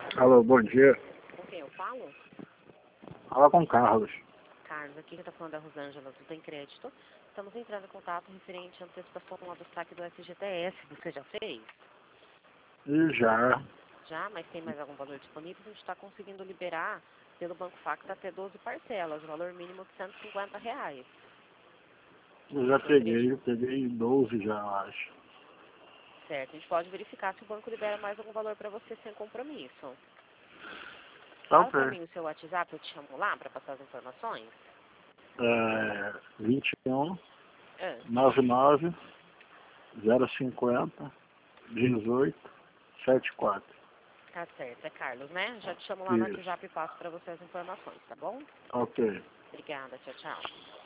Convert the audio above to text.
Alô, bom dia. Com quem eu falo? Fala com o Carlos. Carlos, aqui que está falando da Rosângela, do Tem Crédito. Estamos entrando em contato referente à antecipação do saque do FGTS. Você já fez? E já, Já, mas tem mais algum valor disponível? A gente está conseguindo liberar pelo Banco Facta até 12 parcelas, o valor mínimo de R$ 150. eu já peguei 12 já, eu acho. Certo, a gente pode verificar se o banco libera mais algum valor para você sem compromisso. Tá Fala para ok. mim o seu WhatsApp, eu te chamo lá para passar as informações. 21 Ah, 99 050 18 74. tá certo, é Carlos, né? Já te chamo lá no Isso. WhatsApp e passo para você as informações, tá bom? Ok. Obrigada, tchau, tchau.